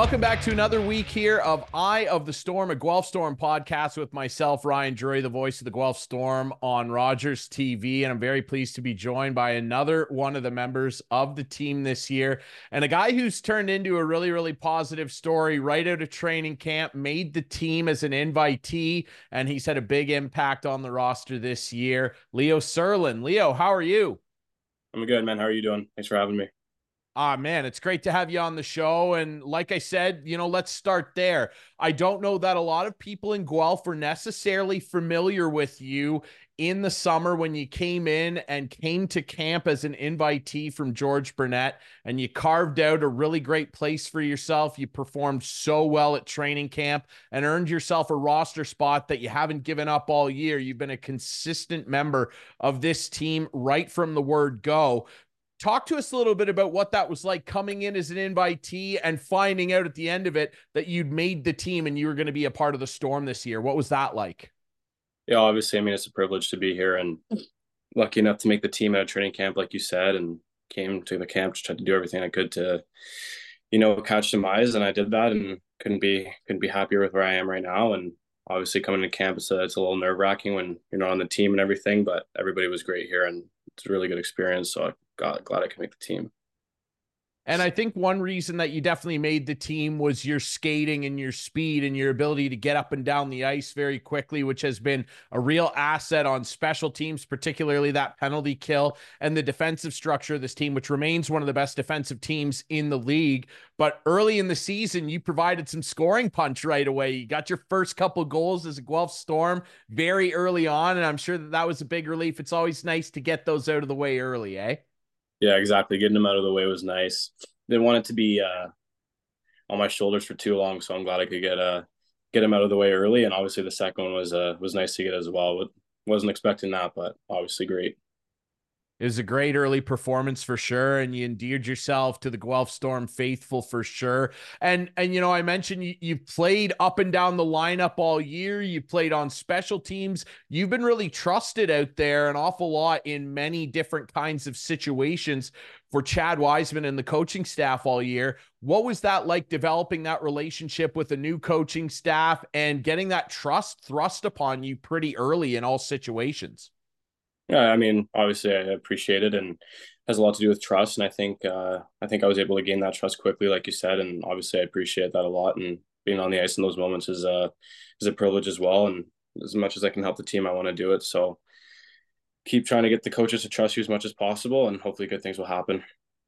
Welcome back to another week here of Eye of the Storm, a Guelph Storm podcast with myself, Ryan Drury, the voice of the Guelph Storm on Rogers TV. And I'm very pleased to be joined by another one of the members of the team this year, and a guy who's turned into a really, really positive story right out of training camp, made the team as an invitee, and he's had a big impact on the roster this year. Leo Serlin. Leo, how are you? I'm good, man. How are you doing? Thanks for having me. Ah, man, it's great to have you on the show. And like I said, let's start there. I don't know that a lot of people in Guelph were necessarily familiar with you in the summer when you came in and came to camp as an invitee from George Burnett, and you carved out a really great place for yourself. You performed so well at training camp and earned yourself a roster spot that you haven't given up all year. You've been a consistent member of this team right from the word go. Talk to us a little bit about what that was like coming in as an invitee and finding out at the end of it that you'd made the team and you were going to be a part of the Storm this year. What was that like? Yeah, obviously, I mean, it's a privilege to be here and lucky enough to make the team out of training camp, like you said, and came to the camp to try to do everything I could to, catch some eyes, and I did that, and couldn't be happier with where I am right now. And obviously, coming to camp, it's a little nerve wracking when you're not on the team and everything, but everybody was great here, and it's a really good experience. So I got glad I could make the team. And I think one reason that you definitely made the team was your skating and your speed and your ability to get up and down the ice very quickly, which has been a real asset on special teams, particularly that penalty kill and the defensive structure of this team, which remains one of the best defensive teams in the league. But early in the season, you provided some scoring punch right away. You got your first couple goals as a Guelph Storm very early on, and I'm sure that was a big relief. It's always nice to get those out of the way early, eh? Yeah, exactly. Getting them out of the way was nice. Didn't want it to be on my shoulders for too long, so I'm glad I could get him out of the way early. And obviously, the second one was nice to get as well. Wasn't expecting that, but obviously great. It was a great early performance for sure, and you endeared yourself to the Guelph Storm faithful for sure. And I mentioned you played up and down the lineup all year. You played on special teams. You've been really trusted out there an awful lot in many different kinds of situations for Chad Wiseman and the coaching staff all year. What was that like, developing that relationship with a new coaching staff and getting that trust thrust upon you pretty early in all situations? Yeah, I mean, obviously, I appreciate it, and has a lot to do with trust. And I think I was able to gain that trust quickly, like you said, and obviously, I appreciate that a lot. And being on the ice in those moments is a privilege as well. And as much as I can help the team, I want to do it. So keep trying to get the coaches to trust you as much as possible, and hopefully, good things will happen.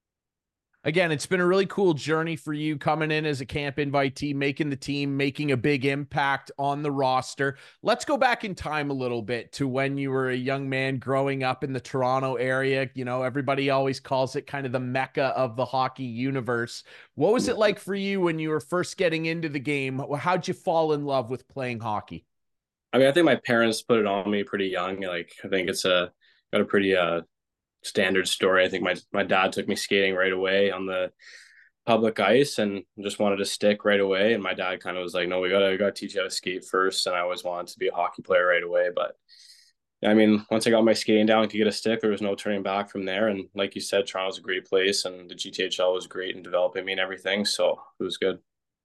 Again, it's been a really cool journey for you coming in as a camp invitee, making the team, making a big impact on the roster. Let's go back in time a little bit to when you were a young man growing up in the Toronto area. Everybody always calls it kind of the mecca of the hockey universe. What was it like for you when you were first getting into the game? How'd you fall in love with playing hockey? I mean, I think my parents put it on me pretty young. Like, I think it's got a pretty standard story. I think my dad took me skating right away on the public ice and just wanted to stick right away. And my dad kind of was like, "No, we gotta teach you how to skate first." And I always wanted to be a hockey player right away. But I mean, once I got my skating down and could get a stick, there was no turning back from there. And like you said, Toronto's a great place, and the GTHL was great in developing me and everything. So it was good.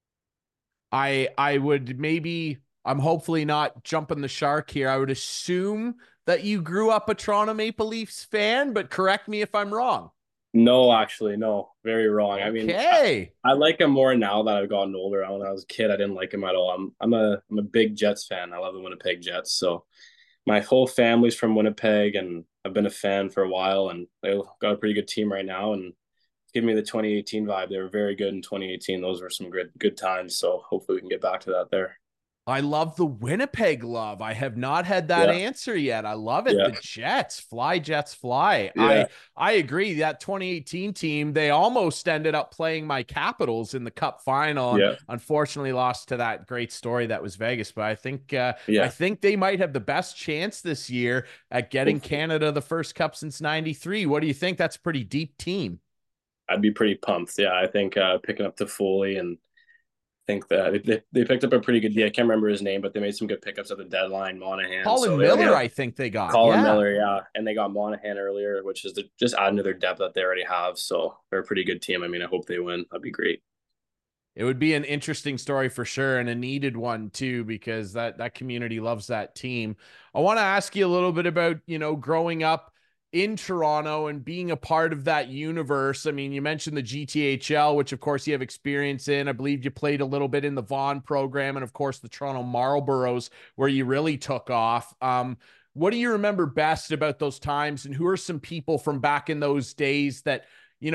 I would maybe, I'm hopefully not jumping the shark here. I would assume that you grew up a Toronto Maple Leafs fan, but correct me if I'm wrong. No, actually, no, very wrong. I mean, Okay. I like him more now that I've gotten older. When I was a kid, I didn't like him at all. I'm a big Jets fan. I love the Winnipeg Jets. So my whole family's from Winnipeg, and I've been a fan for a while. And they got a pretty good team right now, and give me the 2018 vibe. They were very good in 2018. Those were some good times. So hopefully we can get back to that there. I love the Winnipeg love. I have not had that Yeah, answer yet. I love it. yeah, The Jets, fly Jets, fly. yeah, I agree. That 2018 team, they almost ended up playing my Capitals in the Cup final, and yeah, unfortunately lost to that great story that was Vegas. But I yeah. think they might have the best chance this year at getting Hopefully. Canada the first Cup since '93. What do you think? That's a pretty deep team. I'd be pretty pumped. Yeah, I think picking up the Foley and think that they picked up a pretty good deal. I can't remember his name, but they made some good pickups at the deadline. Monahan, so Colin they already Miller, have I think they got. Colin Yeah. Miller, yeah, and they got Monahan earlier, which is just adding to their depth that they already have. So they're a pretty good team. I mean, I hope they win. That'd be great. It would be an interesting story for sure, and a needed one too, because that community loves that team. I want to ask you a little bit about, growing up in Toronto and being a part of that universe. I mean, you mentioned the GTHL, which of course you have experience in. I believe you played a little bit in the Vaughan program, and of course the Toronto Marlboros, where you really took off. What do you remember best about those times, and who are some people from back in those days that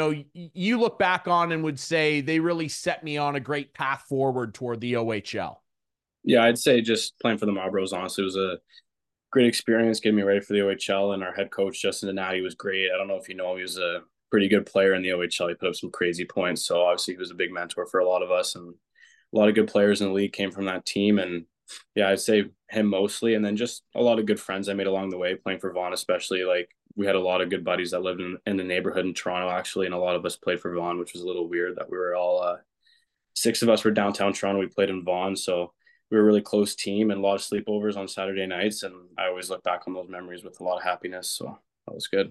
you look back on and would say they really set me on a great path forward toward the OHL? Yeah, I'd say just playing for the Marlboros, honestly, was a great experience getting me ready for the OHL. And our head coach, Justin Donati, was great. I don't know if you know him, he was a pretty good player in the OHL. He put up some crazy points. So obviously he was a big mentor for a lot of us. And a lot of good players in the league came from that team. And yeah, I'd say him mostly. And then just a lot of good friends I made along the way playing for Vaughan, especially. Like we had a lot of good buddies that lived in the neighborhood in Toronto, actually. And a lot of us played for Vaughan, which was a little weird that we were all, six of us were downtown Toronto. We played in Vaughan. So we were a really close team and a lot of sleepovers on Saturday nights. And I always look back on those memories with a lot of happiness. So that was good.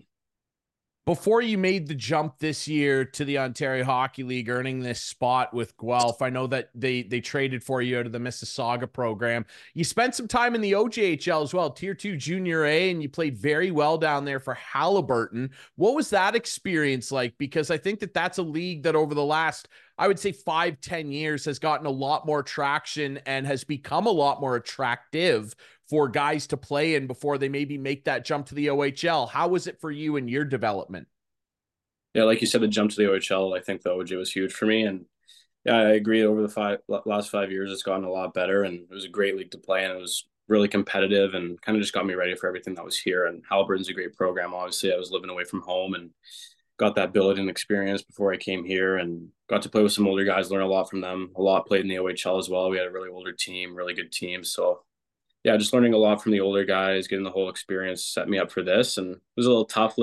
Before you made the jump this year to the Ontario Hockey League, earning this spot with Guelph, I know that they traded for you out of the Mississauga program. You spent some time in the OJHL as well, Tier 2 Junior A, and you played very well down there for Haliburton. What was that experience like? Because I think that that's a league that over the last, I would say 5-10 years has gotten a lot more traction and has become a lot more attractive for guys to play in before they maybe make that jump to the OHL. How was it for you in your development? Yeah, like you said, the jump to the OHL, I think the OJ was huge for me. And yeah, I agree. Over the last 5 years, it's gotten a lot better, and it was a great league to play, and it was really competitive, and kind of just got me ready for everything that was here. And Halliburton's a great program. Obviously, I was living away from home and got that billet experience before I came here, and got to play with some older guys, learn a lot from them. A lot played in the OHL as well. We had a really older team, really good team. So yeah, just learning a lot from the older guys, getting the whole experience set me up for this. And it was a little tough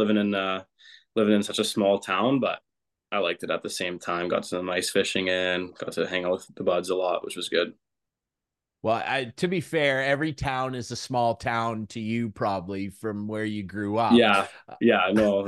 living in such a small town, but I liked it at the same time. Got some ice fishing in, got to hang out with the buds a lot, which was good. Well, to be fair, every town is a small town to you, probably from where you grew up. Yeah, yeah,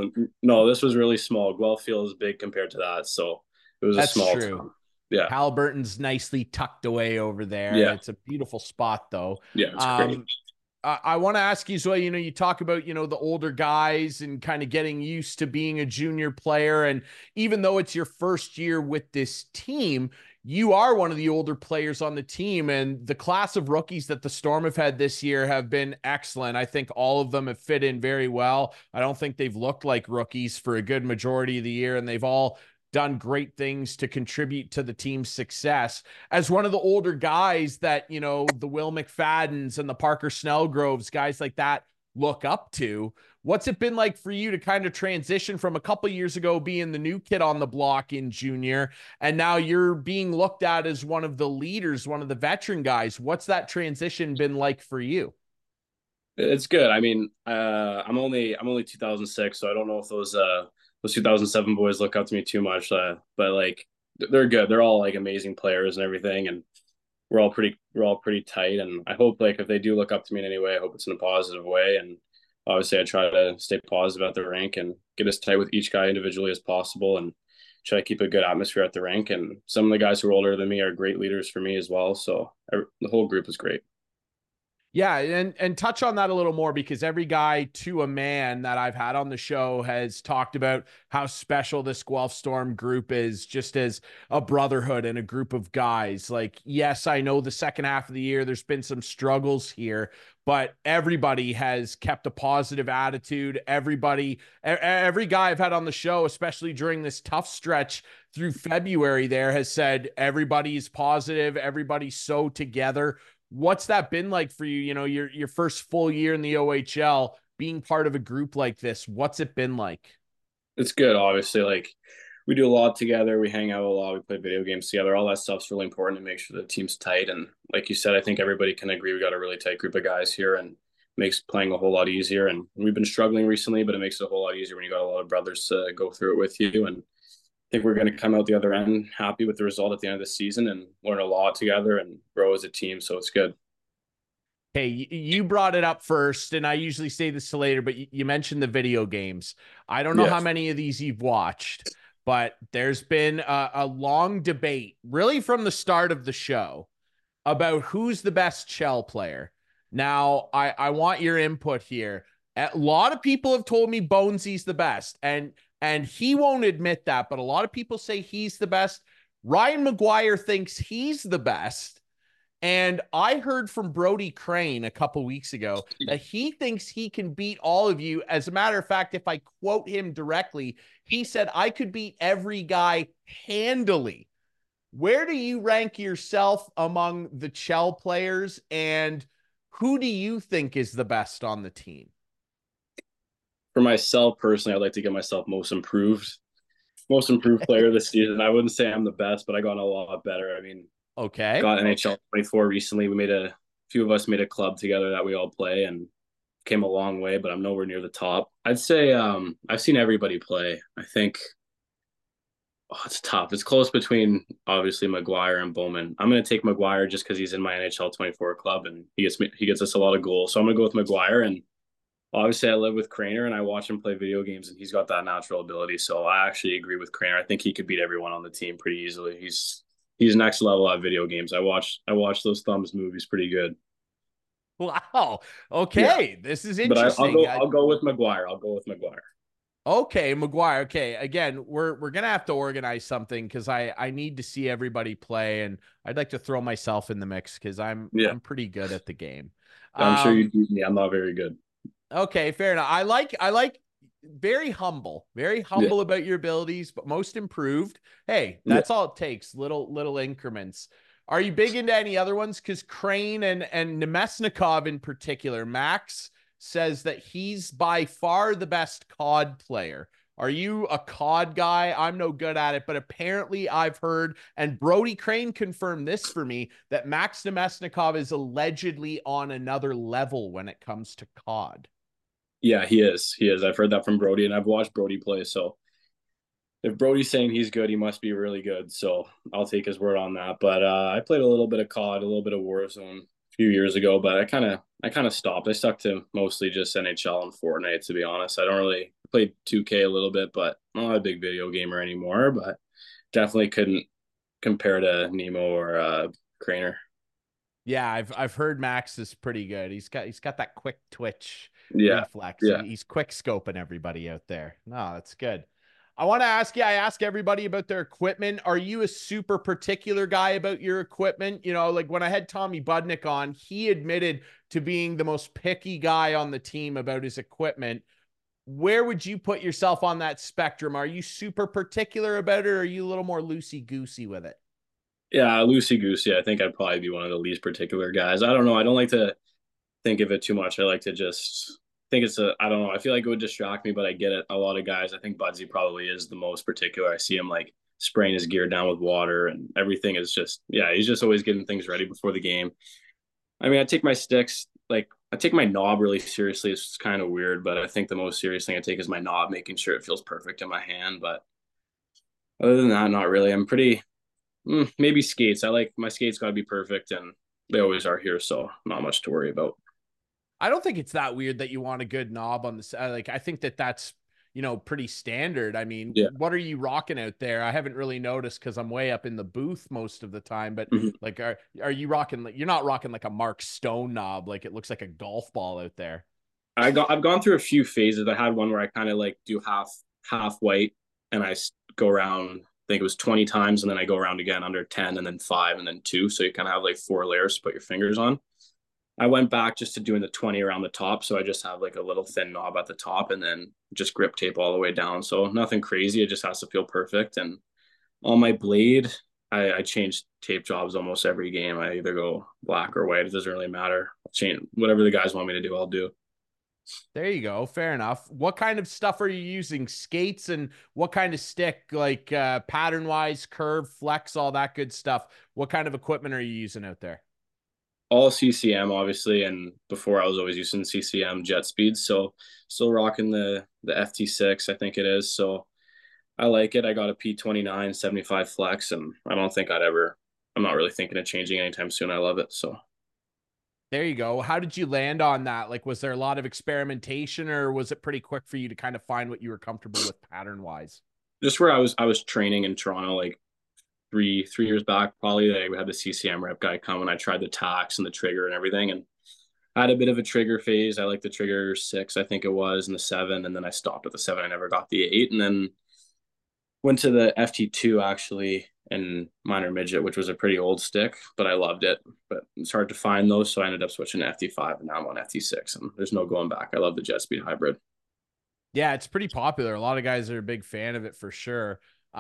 no, this was really small. Guelph is big compared to that, so it was a That's small true. town. Yeah, Halliburton's nicely tucked away over there. yeah, It's a beautiful spot, though. yeah, it's great. Um, I want to ask you, so you talk about the older guys and kind of getting used to being a junior player, and even though it's your first year with this team, you are one of the older players on the team, and the class of rookies that the Storm have had this year have been excellent. I think all of them have fit in very well. I don't think they've looked like rookies for a good majority of the year, and they've all done great things to contribute to the team's success. As one of the older guys that, the Will McFaddens and the Parker Snellgroves, guys like that look up to, what's it been like for you to kind of transition from a couple years ago being the new kid on the block in junior, and now you're being looked at as one of the leaders, one of the veteran guys? What's that transition been like for you? It's good. I mean, I'm only 2006, so I don't know if those 2007 boys look up to me too much, but like they're good. They're all like amazing players and everything, and we're all pretty tight. And I hope like if they do look up to me in any way, I hope it's in a positive way. And obviously, I try to stay positive at the rink and get as tight with each guy individually as possible, and try to keep a good atmosphere at the rink. And some of the guys who are older than me are great leaders for me as well. So the whole group is great. Yeah, and touch on that a little more, because every guy to a man that I've had on the show has talked about how special this Guelph Storm group is, just as a brotherhood and a group of guys. Like, yes, I know the second half of the year there's been some struggles here, but everybody has kept a positive attitude. Every guy I've had on the show, especially during this tough stretch through February there, has said everybody's positive, everybody's so together. What's that been like for you? Your first full year in the OHL, being part of a group like this. What's it been like? It's good, obviously. Like we do a lot together. We hang out a lot. We play video games together. All that stuff's really important to make sure the team's tight. And like you said, I think everybody can agree we got a really tight group of guys here, and makes playing a whole lot easier. And we've been struggling recently, but it makes it a whole lot easier when you got a lot of brothers to go through it with you. And I think we're going to come out the other end happy with the result at the end of the season and learn a lot together and grow as a team. So it's good. Hey, you brought it up first, and I usually say this to later, but you mentioned the video games. I don't know Yeah. how many of these you've watched, but there's been a long debate, really from the start of the show, about who's the best Chell player. Now, I want your input here. A lot of people have told me Bonesy's the best, and he won't admit that, but a lot of people say he's the best. Ryan McGuire thinks he's the best. And I heard from Brody Crane a couple weeks ago that he thinks he can beat all of you. As a matter of fact, if I quote him directly, he said, I could beat every guy handily. Where do you rank yourself among the Chell players, and who do you think is the best on the team? For myself personally, I'd like to give myself most improved player this season. I wouldn't say I'm the best, but I got a lot better. I mean, Okay. got NHL 24 recently. We made a few of us made a club together that we all play and came a long way, but I'm nowhere near the top. I'd say I've seen everybody play. I think it's tough. It's close between obviously McGuire and Bowman. I'm going to take McGuire just because he's in my NHL 24 club and he gets us a lot of goals. So I'm going to go with McGuire. And obviously, I live with Craner and I watch him play video games, and he's got that natural ability. So I actually agree with Craner. I think he could beat everyone on the team pretty easily. He's next level at video games. I watch those Thumbs movies pretty good. Wow. Yeah, Okay. This is but I'll interesting. go I'll go with McGuire. I'll go with McGuire. Okay, McGuire. Okay, again, we're gonna have to organize something because I need to see everybody play, and I'd like to throw myself in the mix because Yeah, I'm pretty good at the game. I'm sure you Um, beat me. I'm not very good. okay, fair enough. I like very Yeah, humble about your abilities, but most improved. Hey, yeah. that's all it takes. Little increments. Are you big into any other ones? Because Crane and Nemesnikov in particular, Max says that he's by far the best COD player. Are you a COD guy? I'm no good at it, but apparently I've heard, and Brody Crane confirmed this for me, that Max Nemesnikov is allegedly on another level when it comes to COD. Yeah, he is. He is. I've heard that from Brody, and I've watched Brody play. So if Brody's saying he's good, he must be really good. So I'll take his word on that. But I played a little bit of COD, a little bit of Warzone a few years ago, but I kind of stopped. I stuck to mostly just NHL and Fortnite, to be honest. I don't really I played 2K a little bit, but I'm not a big video gamer anymore. But definitely couldn't compare to Nemo or Craner. Yeah, I've heard Max is pretty good. He's got that quick twitch Yeah, reflex. yeah. He's quick scoping everybody out there. No, that's good. I want to ask you, I ask everybody about their equipment. Are you a super particular guy about your equipment? You know, like when I had Tommy Budnick on, he admitted to being the most picky guy on the team about his equipment. Where would you put yourself on that spectrum? Are you super particular about it, or are you a little more loosey goosey with it? Yeah, loosey goosey. I think I'd probably be one of the least particular guys. I don't know. I don't like to think of it too much. I like to just think I don't know. I feel like it would distract me, but I get it. A lot of guys, I think Budsy probably is the most particular. I see him like spraying his gear down with water and everything is just, yeah, he's just always getting things ready before the game. I mean, I take my sticks, like I take my knob really seriously. It's kind of weird, but I think the most serious thing I take is my knob, making sure it feels perfect in my hand. But other than that, not really. I'm pretty, maybe skates. I like my skates got to be perfect and they always are here. So not much to worry about. I don't think it's that weird that you want a good knob on the side. Like, I think that that's, pretty standard. I mean, Yeah. what are you rocking out there? I haven't really noticed because I'm way up in the booth most of the time, but Mhm. like, are you rocking, like, you're not rocking like a Mark Stone knob. Like it looks like a golf ball out there. I've gone through a few phases. I had one where I kind of like do half white and go around, I think it was 20 times, and then I go around again under 10 and then 5 and then 2. So you kind of have like 4 layers to put your fingers on. I went back just to doing the 20 around the top. So I just have like a little thin knob at the top and then just grip tape all the way down. So nothing crazy. It just has to feel perfect. And on my blade, I change tape jobs almost every game. I either go black or white. It doesn't really matter. I'll change whatever the guys want me to do, I'll do. There you go. Fair enough. What kind of stuff are you using? Skates, and what kind of stick, like pattern wise, curve, flex, all that good stuff? What kind of equipment are you using out there? All CCM obviously, and before I was always using CCM jet speeds, so still rocking the FT6, I think it is. So I like it. I got a P29 75 flex, and I'm not really thinking of changing anytime soon. I love it. So There you go. How did you land on that? Like, was there a lot of experimentation, or was it pretty quick for you to kind of find what you were comfortable with pattern wise? just where I was training in Toronto like three years back, probably. We had the CCM rep guy come and I tried the tax and the trigger and everything, and I had a bit of a trigger phase. I like the trigger 6, I think it was, and the 7, and then I stopped at the 7. I never got the 8, and then went to the FT2 actually in minor midget, which was a pretty old stick, but I loved it. But it's hard to find those, so I ended up switching to FT5, and now I'm on FT6, and there's no going back. I love the jet speed hybrid. Yeah, it's pretty popular. A lot of guys are a big fan of it for sure.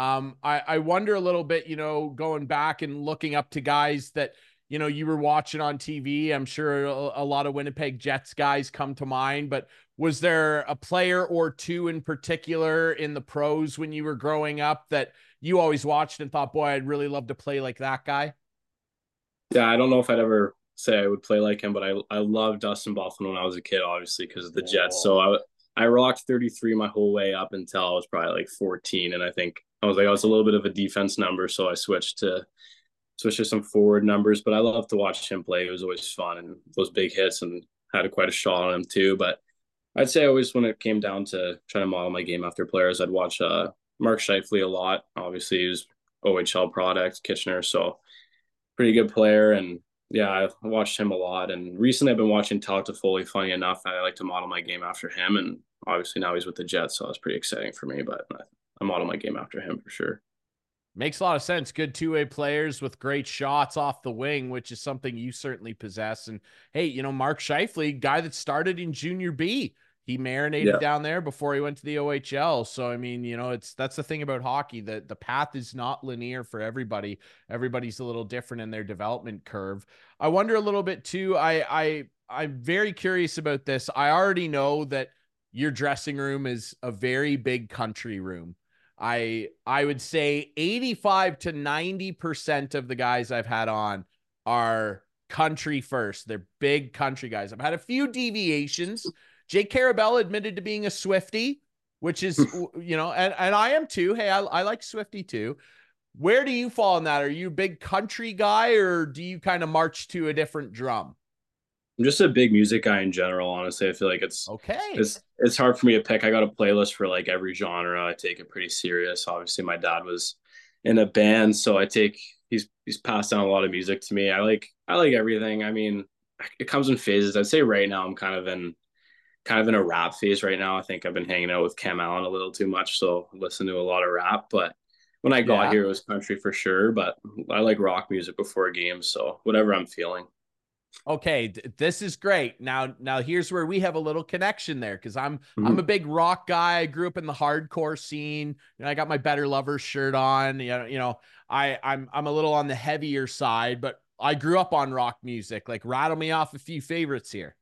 I wonder a little bit, you know, going back and looking up to guys that, you know, you were watching on TV. I'm sure a lot of Winnipeg Jets guys come to mind, but was there a player or two in particular in the pros when you were growing up that you always watched and thought, boy, I'd really love to play like that guy? Yeah, I don't know if I'd ever say I would play like him, but I loved Dustin Buffalo when I was a kid, obviously because of the Jets. So Oh, I rocked 33 my whole way up until I was probably like 14, and I think I was like I was a little bit of a defense number, so I switched to some forward numbers. But I love to watch him play. It was always fun, and those big hits, and had quite a shot on him too. But I'd say always when it came down to trying to model my game after players, I'd watch Mark Scheifele a lot. Obviously, he was OHL product, Kitchener, so pretty good player. And yeah, I've watched him a lot. And recently, I've been watching Todd Toffoli. Funny enough, I like to model my game after him. And obviously now he's with the Jets, so it's pretty exciting for me. But I model my game after him for sure. makes a lot of sense. Good two-way players with great shots off the wing, which is something you certainly possess. And hey, you know, Mark Scheifele, guy that started in junior B, he marinated Yeah. down there before he went to the OHL. So I mean, you know, that's the thing about hockey, that the path is not linear for everybody. Everybody's a little different in their development curve. I wonder a little bit too. I'm very curious about this. I already know that your dressing room is a very big country room. I would say 85 to 90% of the guys I've had on are country first. They're big country guys. I've had a few deviations. Jake Carabella admitted to being a Swifty, which is, you know, and I am too. Hey, I like Swifty too. Where do you fall in that? Are you a big country guy or do you kind of march to a different drum? I'm just a big music guy in general. Honestly, I feel like Okay. it's hard for me to pick. I got a playlist for like every genre. I take it pretty serious. Obviously, my dad was in a band, so he's passed down a lot of music to me. I like everything. I mean, it comes in phases. I'd say right now I'm kind of in a rap phase right now. I think I've been hanging out with Cam Allen a little too much, so I listen to a lot of rap. But when I got Yeah. here, it was country for sure. But I like rock music before games, so whatever I'm feeling. Okay, this is great. Now here's where we have a little connection there because I'm Mm-hmm. a big rock guy. I grew up in the hardcore scene. You know, I got my Better Lovers shirt on. I'm a little on the heavier side, but I grew up on rock music. Like, rattle me off a few favorites here.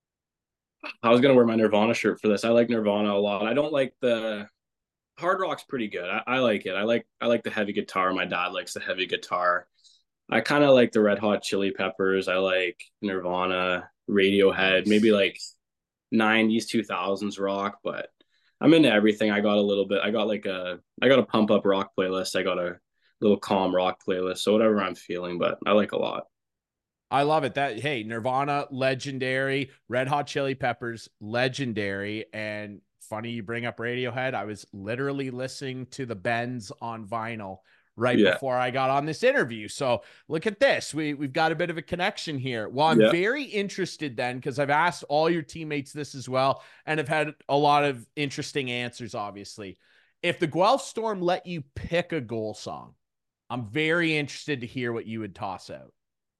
I was gonna wear my Nirvana shirt for this. I like Nirvana a lot. I don't like the hard rock's pretty good. I like it. I like the heavy guitar. My dad likes the heavy guitar. I kind of like the Red Hot Chili Peppers. I like Nirvana, Radiohead, maybe Nice. like 90s, 2000s rock, but I'm into everything. I got a pump up rock playlist. I got a little calm rock playlist. So whatever I'm feeling, but I like a lot. I love it. That hey, Nirvana, legendary. Red Hot Chili Peppers, legendary. And funny you bring up Radiohead. I was literally listening to the Bends on vinyl right Yeah. before I got on this interview. So look at this. We've got a bit of a connection here. Well, I'm Yeah. very interested then because I've asked all your teammates this as well and have had a lot of interesting answers, obviously. If the Guelph Storm let you pick a goal song, I'm very interested to hear what you would toss out.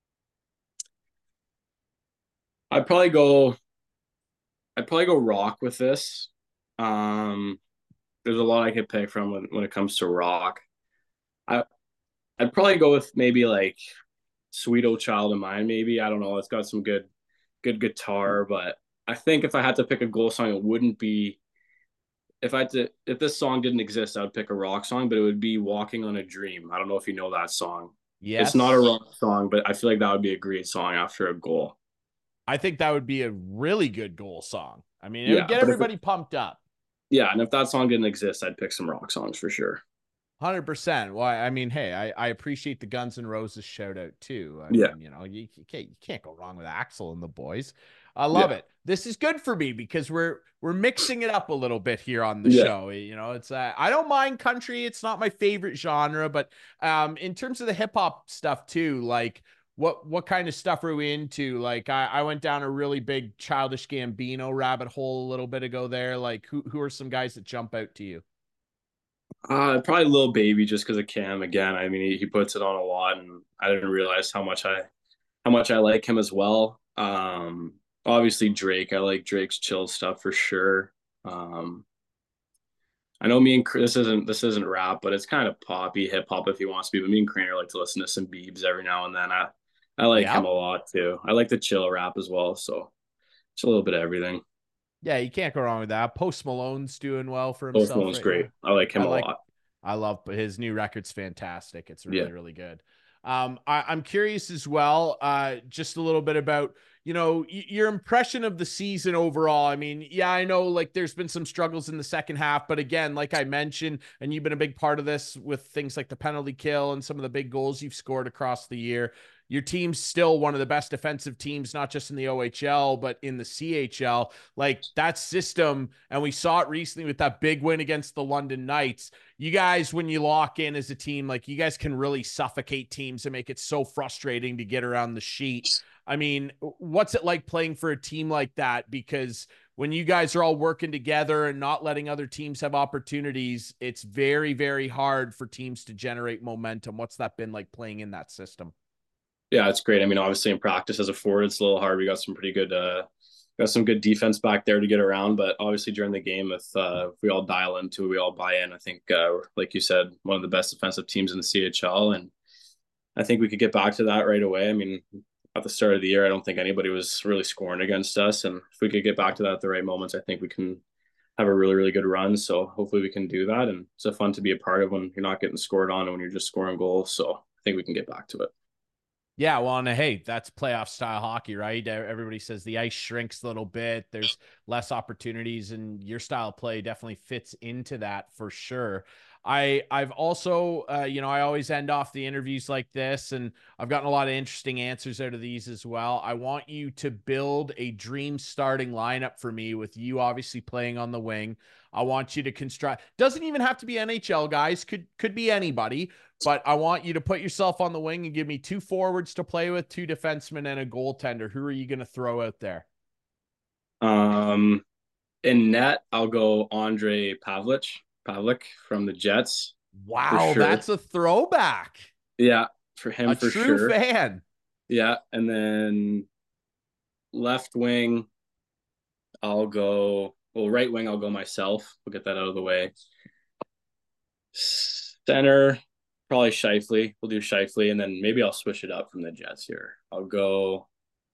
I'd probably go I'd probably go rock with this. Um there's a lot I could pick from when it comes to rock. I I'd probably go with maybe like Sweet Old Child of Mine, maybe. I don't know. It's got some good guitar, but I think if I had to pick a goal song, it wouldn't be if this song didn't exist, I would pick a rock song, but it would be Walking on a Dream. I don't know if you know that song. It's not a Yes. rock song, but I feel like that would be a great song after a goal. I think that would be a really good goal song. I mean, it would Yeah, get everybody pumped up. yeah, and if that song didn't exist, I'd pick some rock songs for sure. 100%. Well, I mean, hey, I appreciate the Guns N' Roses shout out too. I Yeah. mean, you can't go wrong with Axl and the boys. I love Yeah. it. This is good for me because we're mixing it up a little bit here on the Yeah. show. It's I don't mind country. It's not my favorite genre, but in terms of the hip hop stuff too, like what kind of stuff are we into? Like I went down a really big Childish Gambino rabbit hole a little bit ago there. Like who are some guys that jump out to you? Probably Lil Baby just because of Cam again. I mean, he puts it on a lot, and I didn't realize how much I like him as well. Obviously Drake. I like Drake's chill stuff for sure. Um, I know me and this isn't rap, but it's kind of poppy hip hop if he wants to be. But me and Craner like to listen to some Biebs every now and then. I like him Yep. a lot too. I like the chill rap as well. So it's a little bit of everything. Yeah, you can't go wrong with that. Post Malone's doing well for Both himself one's right now. great. I like I him a like lot. I love his new record's fantastic. It's Yeah. really, really good. I'm curious as well, just a little bit about, your impression of the season overall. I mean, yeah, I know like there's been some struggles in the second half, but again, like I mentioned, and you've been a big part of this with things like the penalty kill and some of the big goals you've scored across the year. Your team's still one of the best defensive teams, not just in the OHL, but in the CHL. Like that system, and we saw it recently with that big win against the London Knights. You guys, when you lock in as a team, like you guys can really suffocate teams and make it so frustrating to get around the sheet. I mean, what's it like playing for a team like that? Because when you guys are all working together and not letting other teams have opportunities, it's very, very hard for teams to generate momentum. What's that been like playing in that system? Yeah, it's great. I mean, obviously in practice as a forward, it's a little hard. We got some pretty good, got some good defense back there to get around. But obviously during the game, if we all dial into it, we all buy in. I think, like you said, one of the best defensive teams in the CHL, and I think we could get back to that right away. I mean, at the start of the year, I don't think anybody was really scoring against us, and if we could get back to that at the right moments, I think we can have a really, really good run. So hopefully we can do that, and it's a fun to be a part of when you're not getting scored on and when you're just scoring goals. So I think we can get back to it. Yeah, well, and hey, that's playoff style hockey, right? Everybody says the ice shrinks a little bit. There's less opportunities, and your style of play definitely fits into that for sure. I've also, I always end off the interviews like this, and I've gotten a lot of interesting answers out of these as well. I want you to build a dream starting lineup for me with you obviously playing on the wing. I want you to construct. Doesn't even have to be NHL guys. Could be anybody, but I want you to put yourself on the wing and give me two forwards to play with, two defensemen, and a goaltender. Who are you going to throw out there? Um, in net, I'll go Andre Pavlik from the Jets for Wow, sure. that's a throwback. Yeah, for him A for true sure. fan. Yeah, and then left wing, I'll go. Well, right wing, I'll go myself. We'll get that out of the way. Center, probably Shifley. We'll do Shifley, and then maybe I'll switch it up from the Jets here. I'll go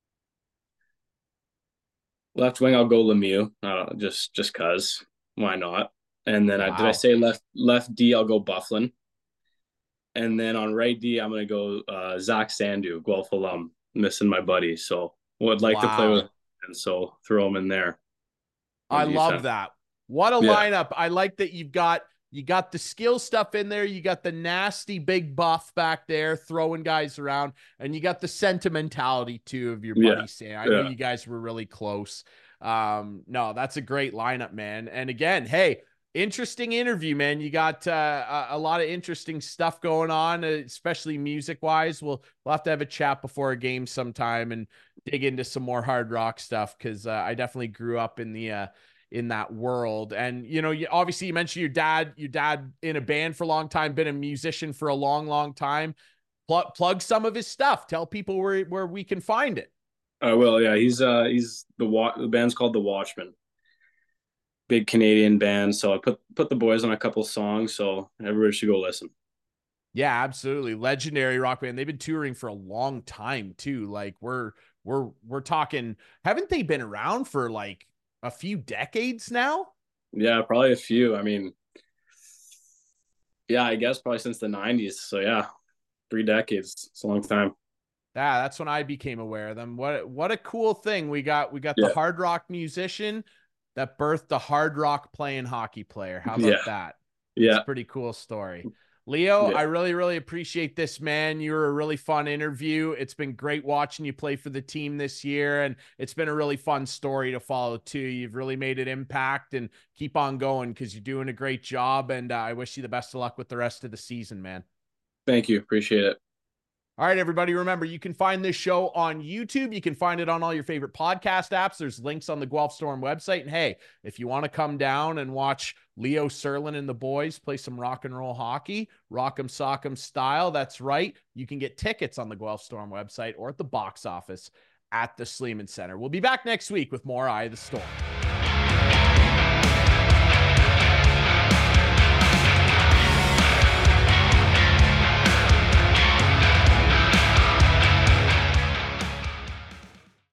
left wing. I'll go Lemieux. Just cause. Why not? And then did I Wow. say left D? I'll go Bufflin. And then on right D, I'm gonna go Zach Sandu, Guelph alum, missing my buddy. So would like to play with, Wow. and so throw him in there I on love defense. that. What a Yeah, lineup. I like that you got the skill stuff in there, you got the nasty big buff back there throwing guys around, and you got the sentimentality too of your yeah, buddy Sam. I know yeah. you guys were really close. No, that's a great lineup, man. And again, hey, interesting interview, man. You got a lot of interesting stuff going on, especially music wise. We'll have to have a chat before a game sometime and dig into some more hard rock stuff because I definitely grew up in that world. And obviously you mentioned your dad in a band for a long time, been a musician for a long, long time. Plug some of his stuff. Tell people where we can find it. Well, yeah, he's the band's called The Watchmen, big Canadian band. So I put the boys on a couple songs, so everybody should go listen. Yeah, absolutely. Legendary rock band. They've been touring for a long time too. Like we're talking, haven't they been around for like a few decades now? Yeah, probably a few. I mean, yeah, I guess probably since the '90s. So yeah, 3 decades. It's a long time. Yeah, that's when I became aware of them. What a cool thing. We got the Yeah, hard rock musician that birthed the hard rock playing hockey player. How yeah, about that? That's a yeah. pretty cool story. Leo, Yeah. I really, really appreciate this, man. You were a really fun interview. It's been great watching you play for the team this year, and it's been a really fun story to follow, too. You've really made an impact, and keep on going because you're doing a great job, and I wish you the best of luck with the rest of the season, man. Thank you. Appreciate it. All right, everybody, remember, you can find this show on YouTube. You can find it on all your favorite podcast apps. There's links on the Guelph Storm website. And hey, if you want to come down and watch Leo Serlin and the boys play some rock and roll hockey, rock'em sock'em style, that's right. You can get tickets on the Guelph Storm website or at the box office at the Sleeman Center. We'll be back next week with more Eye of the Storm.